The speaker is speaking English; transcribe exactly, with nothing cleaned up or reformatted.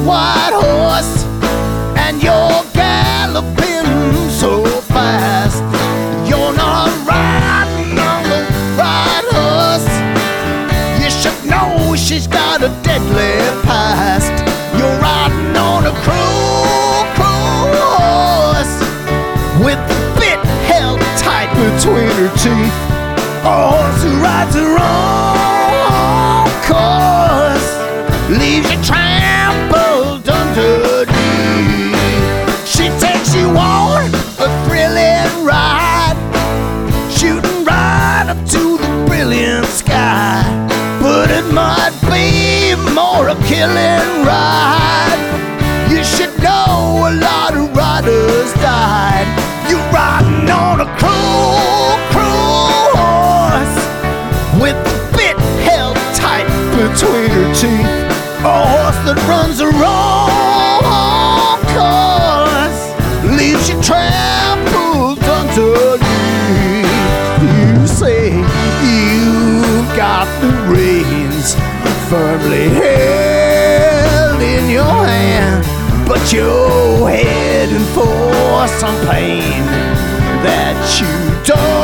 white horse, and you're galloping so fast. You're not riding on the right horse. You should know she's got a deadly past. You're riding on a cruel, cruel horse with the bit held tight between her teeth. A horse who rides the wrong course leaves you trampled underneath. She takes you on a thrilling ride, shooting right up to the brilliant sky. But it might be more a killing ride. You should know a lot of riders died. You're riding on a cruel, cruel horse with the bit held tight between her teeth. A horse that runs the wrong course leaves you trampled underneath. You say you've got the reins firmly held in your hand, but you're heading for some pain that you don't